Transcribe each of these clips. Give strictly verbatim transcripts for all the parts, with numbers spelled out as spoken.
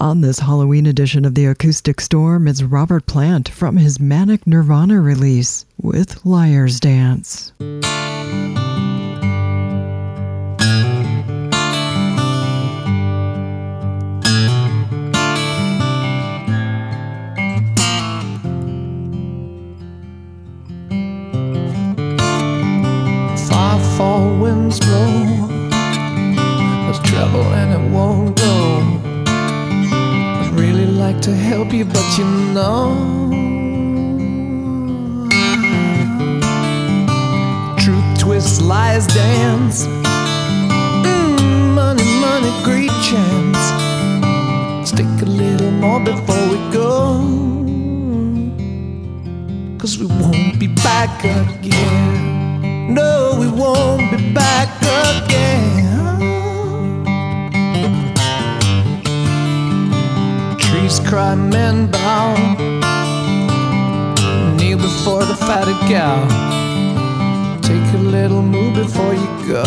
On this Halloween edition of The Acoustic Storm, it's Robert Plant from his Manic Nirvana release with Liar's Dance. Five fall winds blow, there's trouble and it won't go. I'd really like to help you, but you know, truth twists, lies dance. mm, Money, money, greed, chance. Stick a little more before we go, 'cause we won't be back again. No, we won't be back again. Trees cry, men bow, kneel before the fatted cow. Take a little move before you go.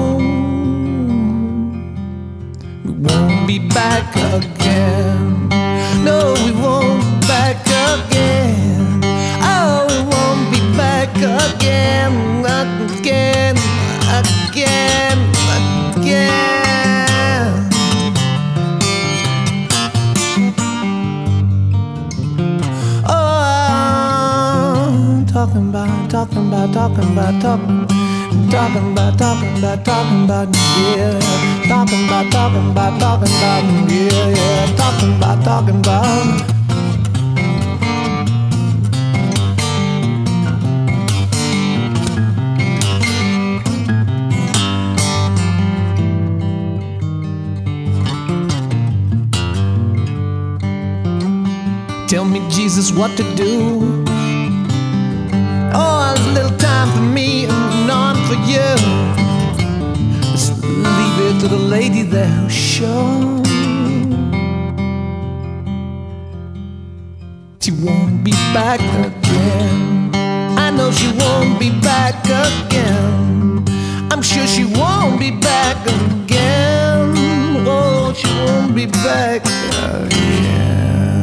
We won't be back again. No, we won't be back again. Oh, we won't be back again. Again, again, again. Oh, I'm talking about, talking about, talking about, talking, talking about, talking about, talking about, yeah. Talking about, talking about, talking about, yeah, yeah. Talking about, talking about. Tell me, Jesus, what to do. Oh, there's a little time for me and none for you. Just leave it to the lady there who's sure she won't be back again. I know she won't be back again. I'm sure she won't be back again. Oh, she won't be back again.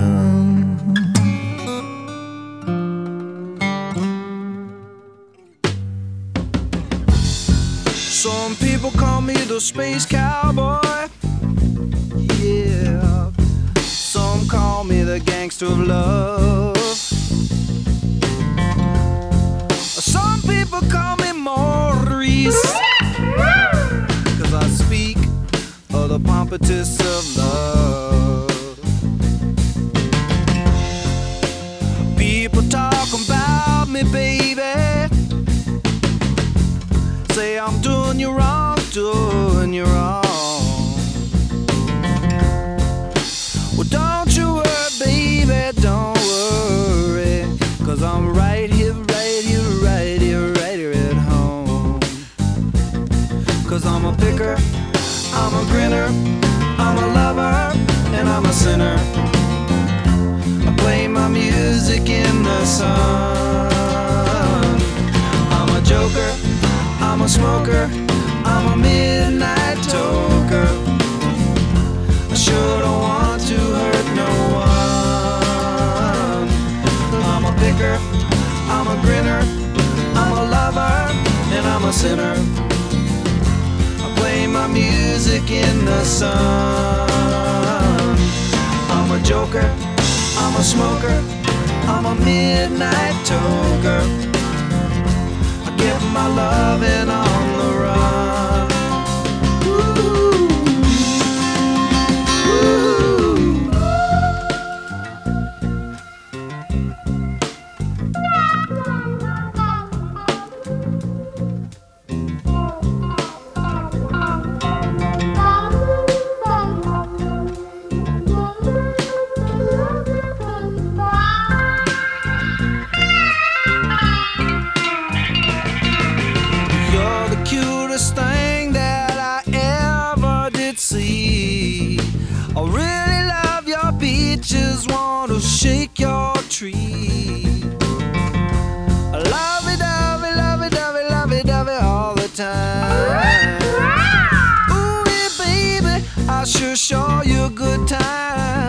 Some people call me the space cowboy. Yeah. Some call me the gangster of love. Some people call me Maurice, 'cause I speak of the pompatus of love. People talk about me, baby. Say I'm doing you wrong, doing you wrong. Well, don't you worry, baby, don't worry, 'cause I'm right here, right here, right here, right here at home. 'Cause I'm a picker, I'm a grinner, I'm a lover, and I'm a sinner. I play my music in the sun. I'm a joker, I'm a smoker, I'm a midnight toker. I sure don't want to hurt no one. I'm a picker, I'm a grinner, I'm a lover, and I'm a sinner. I play my music in the sun. I'm a joker, I'm a smoker, I'm a midnight toker. Get my loving on the run. Ooh. Ooh. Thing that I ever did see. I really love your beaches, want to shake your tree. I love it, love it, love it, love it, love it, love it all the time. Ooh, yeah, baby, I sure show you a good time.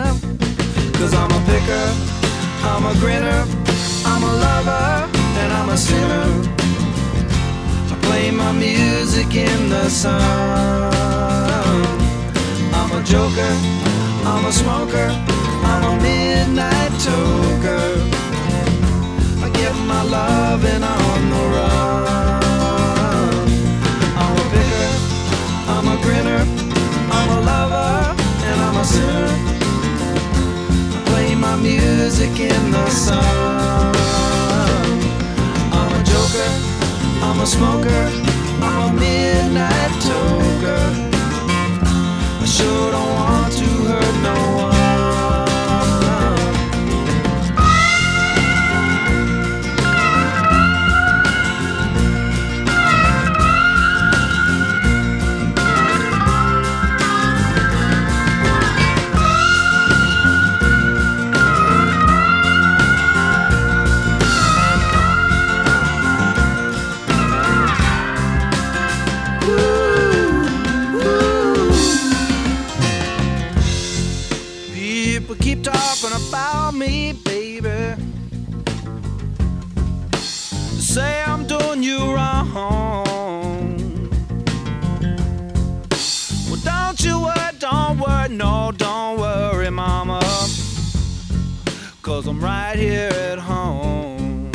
picker, I'm a grinner, I'm a lover, and I'm a sinner. I play my music in the sun. I'm a joker, I'm a smoker, I'm a midnight toker. I get my loving on the run. I'm a picker, I'm a grinner, I'm a lover, and I'm a sinner. I play my music in the sun. I'm a joker, I'm a smoker, I'm a midnight toker. I sure don't want to hurt no one. Keep talking about me, baby. Say I'm doing you wrong. Well, don't you worry, don't worry, no, don't worry, mama, 'cause I'm right here at home.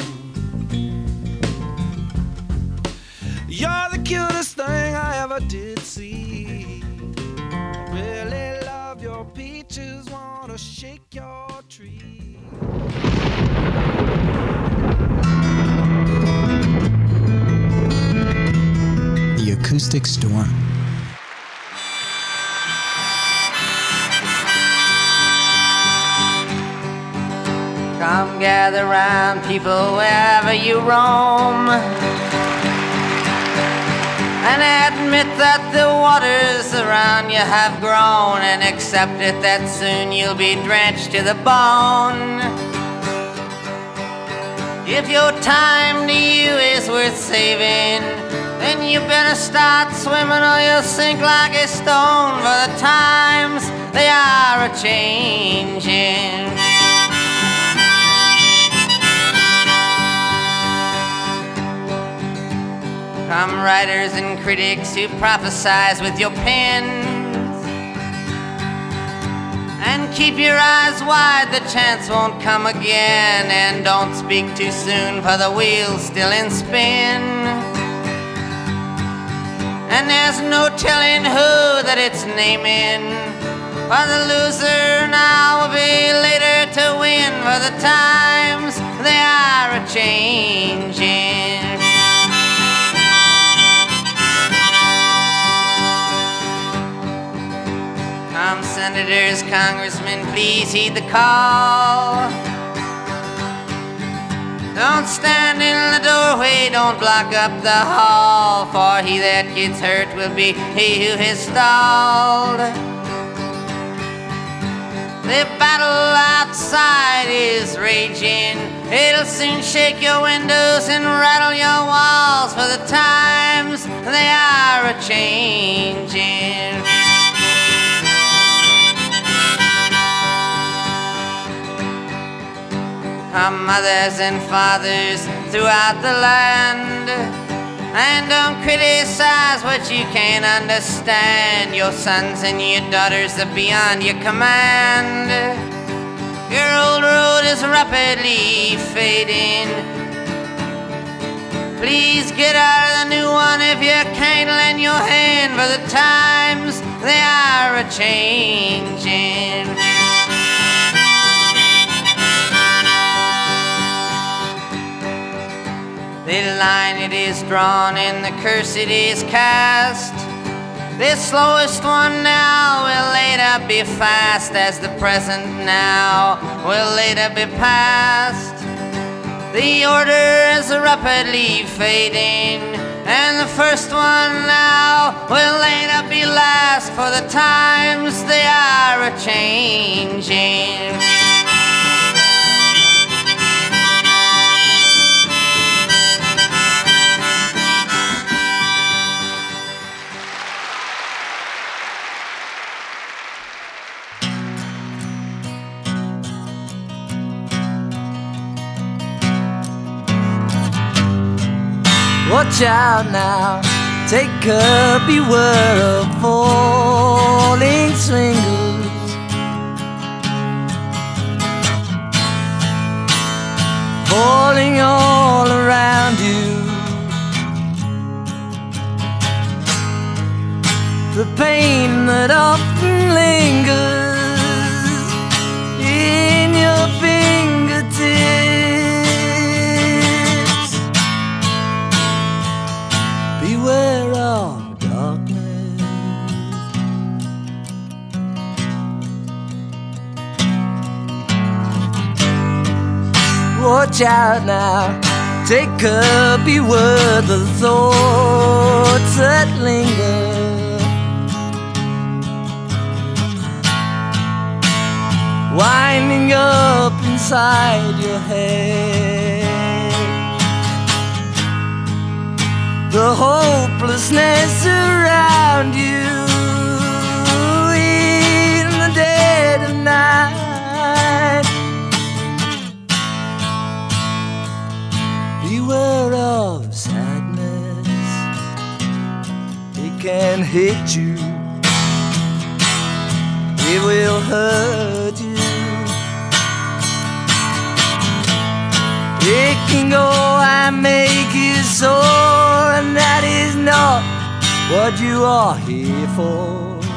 You're the cutest thing I ever did see. I really love your peaches, wanna shake your tree. The Acoustic Storm. Come gather round, people, wherever you roam, and admit that the waters around you have grown, and accept it that soon you'll be drenched to the bone. If your time to you is worth saving, then you better start swimming or you'll sink like a stone, for the times, they are a-changing. Come writers and critics who prophesize with your pens, and keep your eyes wide, the chance won't come again. And don't speak too soon, for the wheel's still in spin, and there's no telling who that it's naming, for the loser now will be later to win, for the times, they are a-changing. Come senators, congressmen, please heed the call. Don't stand in the doorway, don't block up the hall, for he that gets hurt will be he who has stalled. The battle outside is raging, it'll soon shake your windows and rattle your walls, for the times, they are a-changing. Come mothers and fathers throughout the land, and don't criticize what you can't understand. Your sons and your daughters are beyond your command. Your old road is rapidly fading. Please get out of the new one if you can't lend your hand, for the times, they are a-changing. The line it is drawn and the curse it is cast. The slowest one now will later be fast, as the present now will later be past. The order is rapidly fading, and the first one now will later be last, for the times, they are a-changing. Watch out now, take a beware of falling swingers. Falling all around you. The pain that often lingers in your fingertips. Beware of darkness. Watch out now, take a beware the thoughts that linger. Winding up inside your head. The hopelessness around you in the dead of night. Beware of sadness, it can hit you, it will hurt you. It can go and make you sore, and that is not what you are here for.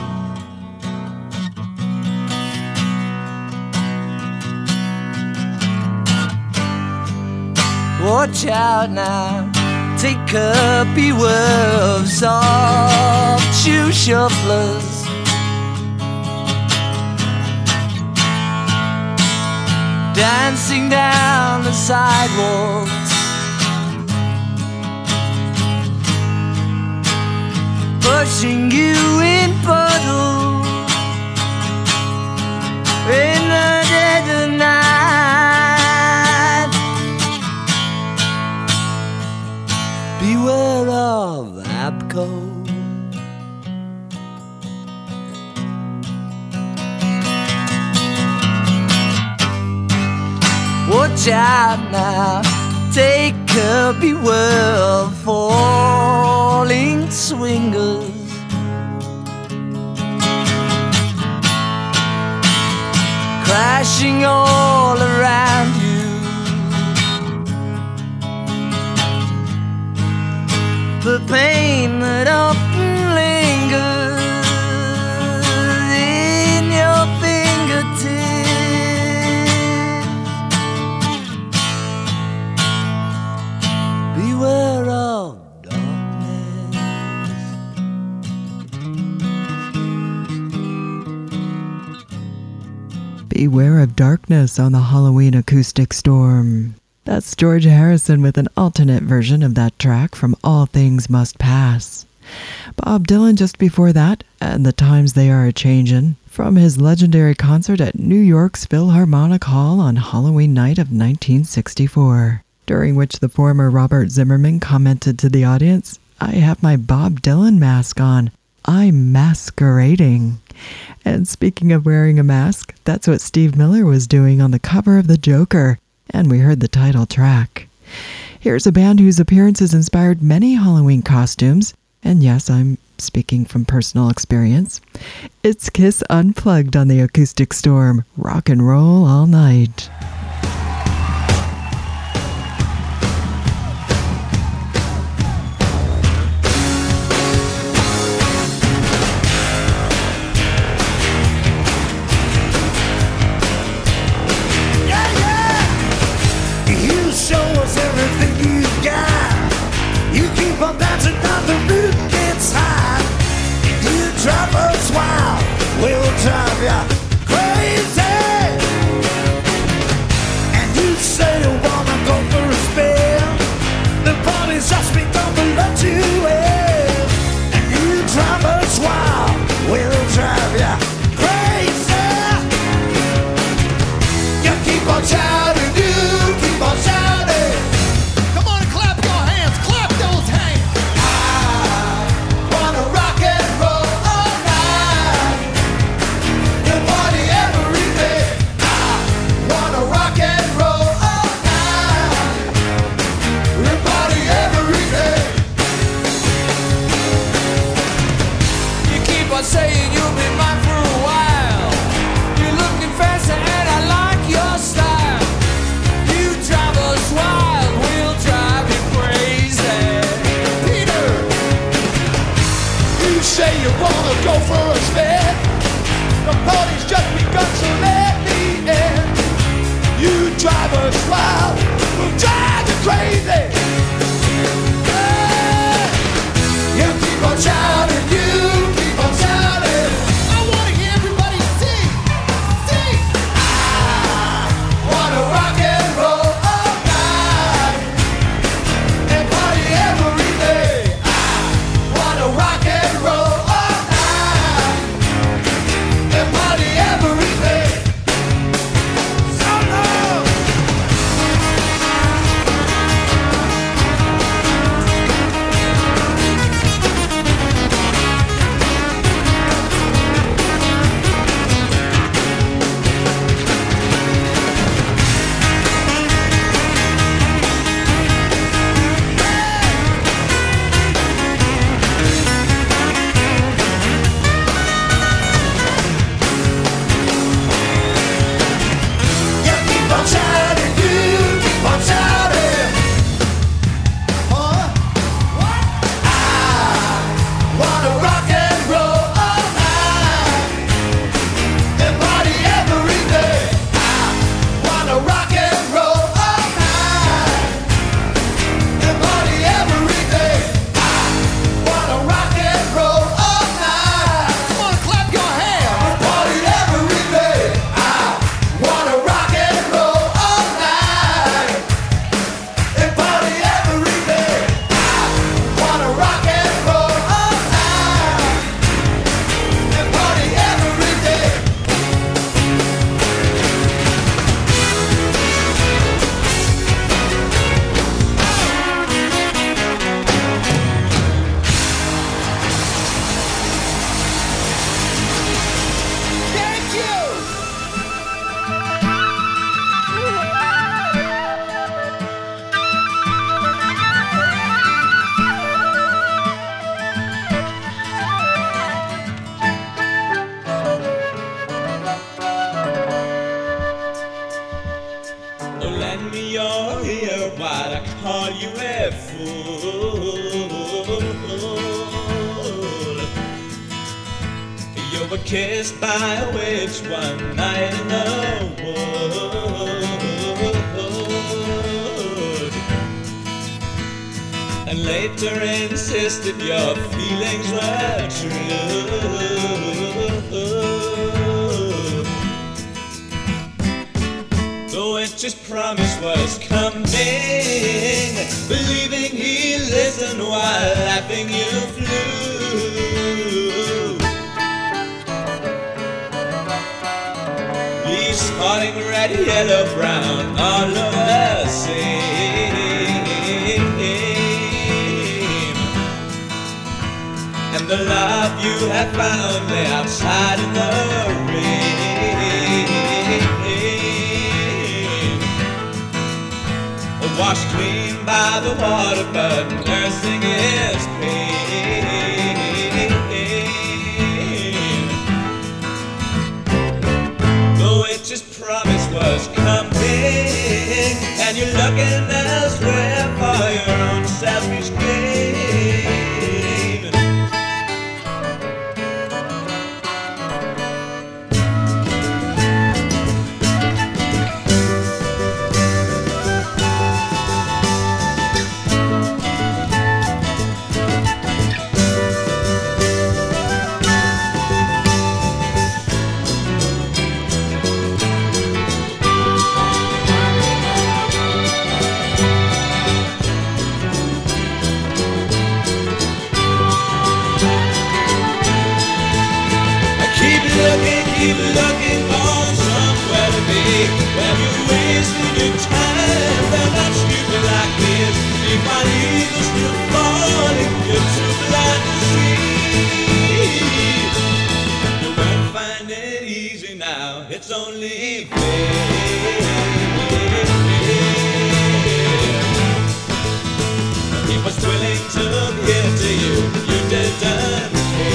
Watch out now, take a beware of soft shoe shufflers. Dancing down the sidewalks, pushing you in puddles in the dead of night. Beware of Abco. Watch out now, take a beware of falling swingers. Crashing all around you. The pain that often lingers in your fingertips. Beware of darkness. Beware of darkness on the Halloween Acoustic Storm. That's George Harrison with an alternate version of that track from All Things Must Pass. Bob Dylan just before that, and The Times They Are A-Changin', from his legendary concert at New York's Philharmonic Hall on Halloween night of nineteen sixty-four. During which the former Robert Zimmerman commented to the audience, "I have my Bob Dylan mask on. I'm masquerading." And speaking of wearing a mask, that's what Steve Miller was doing on the cover of The Joker, and we heard the title track. Here's a band whose appearances inspired many Halloween costumes, and yes, I'm speaking from personal experience. It's Kiss Unplugged on the Acoustic Storm, rock and roll all night. Drive ya crazy. fool. You were kissed by a witch one night in the wood, and later insisted your feelings were true. The witch's promise was coming, believing he listened while laughing you flew. Leaves falling red, yellow, brown all over the same, and the love you had found lay outside in the rain, washed clean by the water, but nursing his pain. The witch's promise was coming, and you're looking elsewhere for your own selfish gain. Keep looking for somewhere to be, where you're wasting your time. They're not stupid like this. See my eagles still falling, you're too blind to see. You won't find it easy now, it's only fair. He was willing to give to you, you didn't care.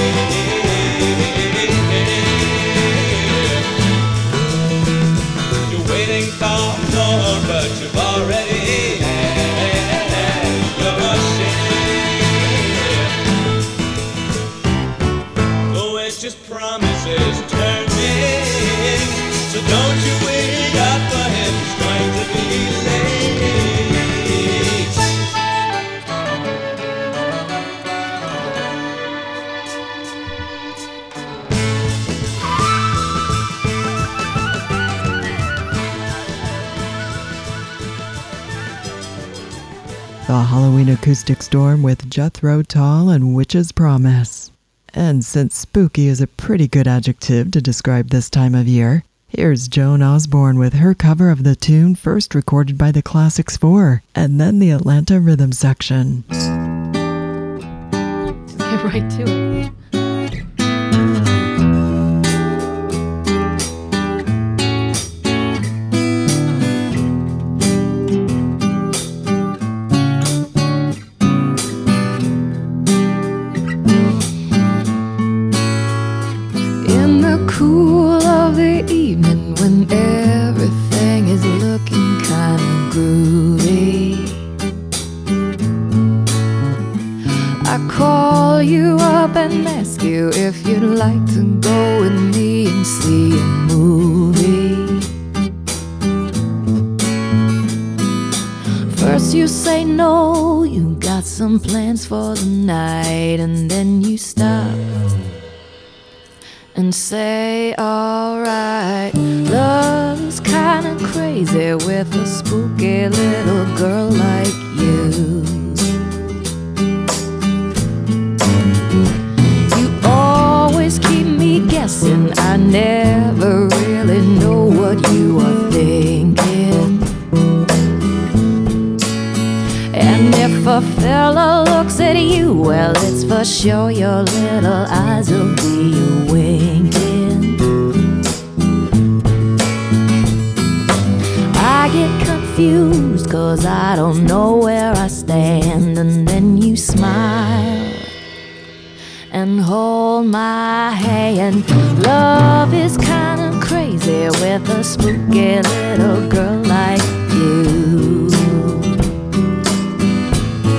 Waiting for more, but you've already had your share. The witch's promises turning, so don't you wait up for him, he's going to be late. The Halloween Acoustic Storm with Jethro Tull and Witch's Promise. And since spooky is a pretty good adjective to describe this time of year, here's Joan Osborne with her cover of the tune first recorded by the Classics four, and then the Atlanta Rhythm Section. Just get right to it. Cool of the evening when everything is looking kind of groovy, I call you up and ask you if you'd like to go with me and see a movie. First you say no, you got some plans for the night, and then you stop and say, alright. Love's kinda crazy with a spooky little girl like you. You always keep me guessing, I never really know what you are thinking. And if a fella looks at you, well, it's for sure your little eyes will be winking. I get confused cause I don't know where I stand, and then you smile and hold my hand. Love is kinda crazy with a spooky little girl like you.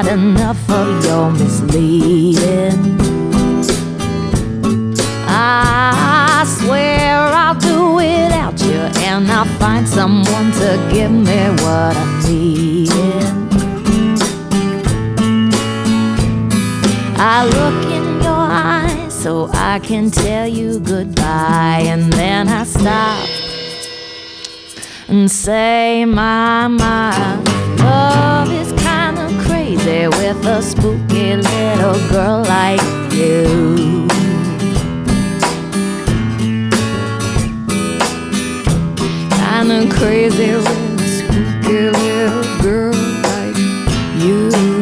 enough of your misleading. I swear I'll do without you, and I'll find someone to give me what I'm needing. I look in your eyes so I can tell you goodbye, and then I stop and say, my, my, love is kinda crazy with a spooky little girl like you. Kinda crazy with a spooky little girl like you.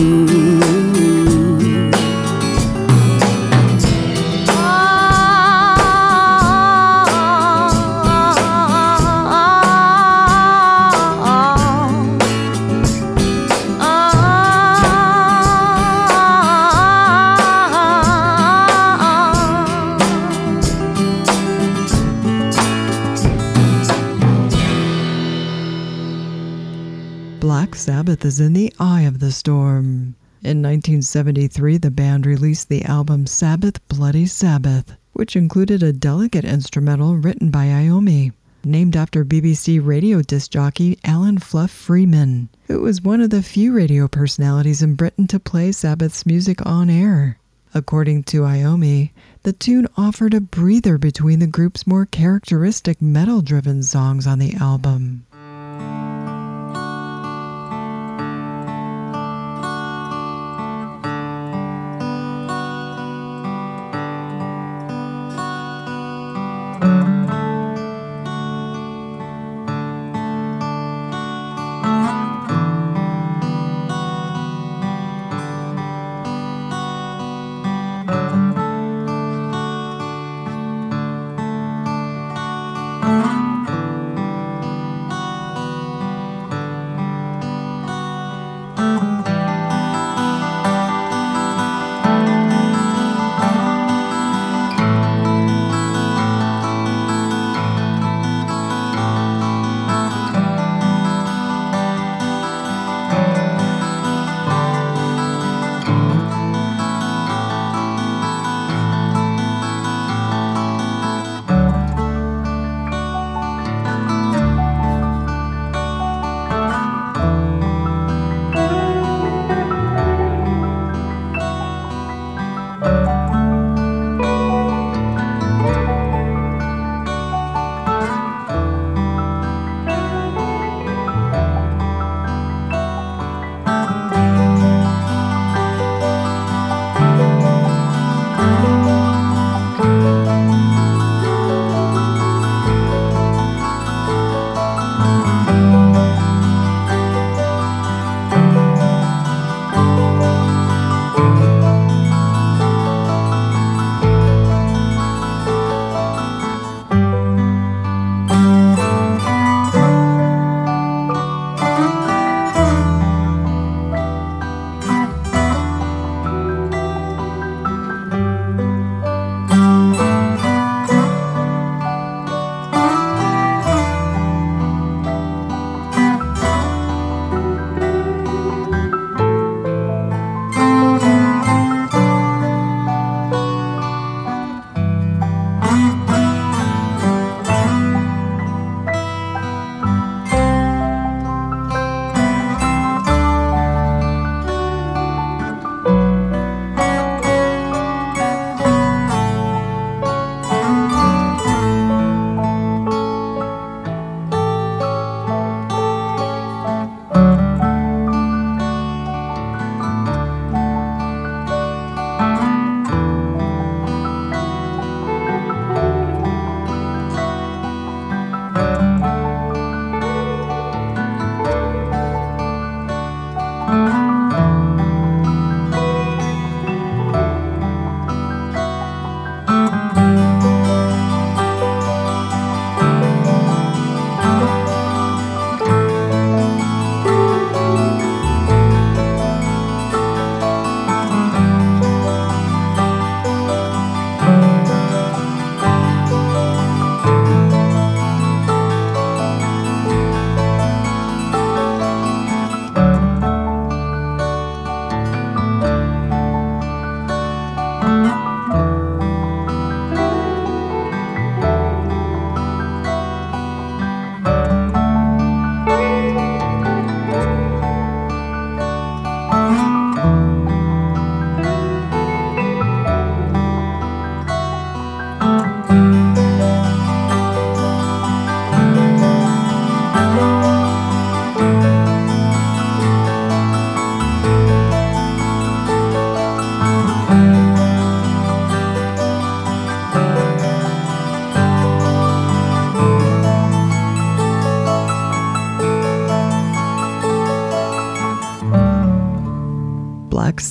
Black Sabbath is in the eye of the storm. In nineteen seventy-three, the band released the album Sabbath Bloody Sabbath, which included a delicate instrumental written by Iommi, named after B B C radio disc jockey Alan Fluff Freeman, who was one of the few radio personalities in Britain to play Sabbath's music on air. According to Iommi, the tune offered a breather between the group's more characteristic metal-driven songs on the album.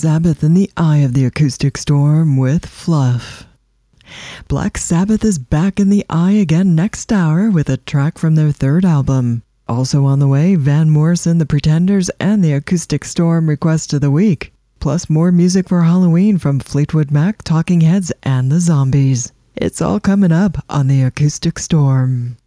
Sabbath in the eye of the acoustic storm with Fluff. Black Sabbath is back in the eye again next hour with a track from their third album. Also on the way, Van Morrison, The Pretenders, and the Acoustic Storm Request of the Week. Plus more music for Halloween from Fleetwood Mac, Talking Heads, and the Zombies. It's all coming up on the Acoustic Storm.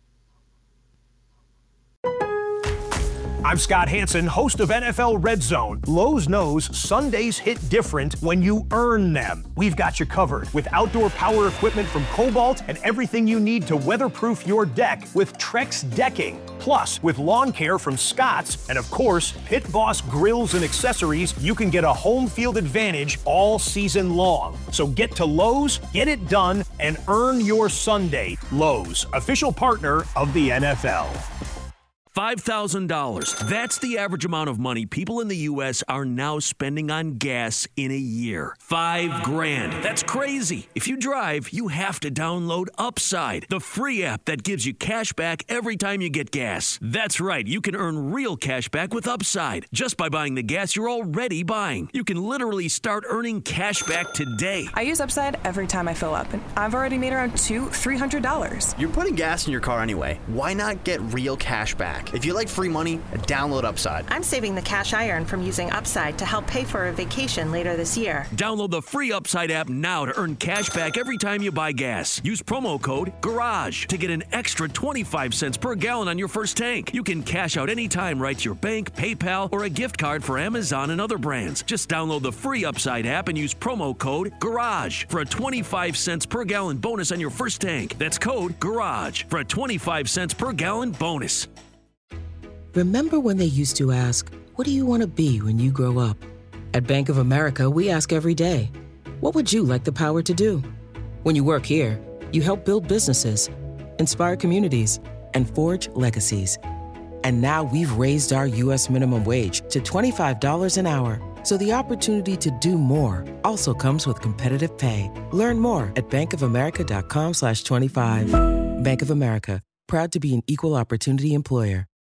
I'm Scott Hansen, host of N F L Red Zone. Lowe's knows Sundays hit different when you earn them. We've got you covered with outdoor power equipment from Cobalt and everything you need to weatherproof your deck with Trex decking. Plus, with lawn care from Scott's and, of course, Pit Boss grills and accessories, you can get a home field advantage all season long. So get to Lowe's, get it done, and earn your Sunday. Lowe's, official partner of the N F L. five thousand dollars. That's the average amount of money people in the U S are now spending on gas in a year. Five grand. That's crazy. If you drive, you have to download Upside, the free app that gives you cash back every time you get gas. That's right. You can earn real cash back with Upside just by buying the gas you're already buying. You can literally start earning cash back today. I use Upside every time I fill up, and I've already made around two, three hundred dollars. You're putting gas in your car anyway. Why not get real cash back? If you like free money, download Upside. I'm saving the cash I earn from using Upside to help pay for a vacation later this year. Download the free Upside app now to earn cash back every time you buy gas. Use promo code GARAGE to get an extra twenty-five cents per gallon on your first tank. You can cash out anytime right to your bank, PayPal, or a gift card for Amazon and other brands. Just download the free Upside app and use promo code GARAGE for a twenty-five cents per gallon bonus on your first tank. That's code GARAGE for a twenty-five cents per gallon bonus. Remember when they used to ask, what do you want to be when you grow up? At Bank of America, we ask every day, what would you like the power to do? When you work here, you help build businesses, inspire communities, and forge legacies. And now we've raised our U S minimum wage to twenty-five dollars an hour. So the opportunity to do more also comes with competitive pay. Learn more at bankofamerica.com slash 25. Bank of America, proud to be an equal opportunity employer.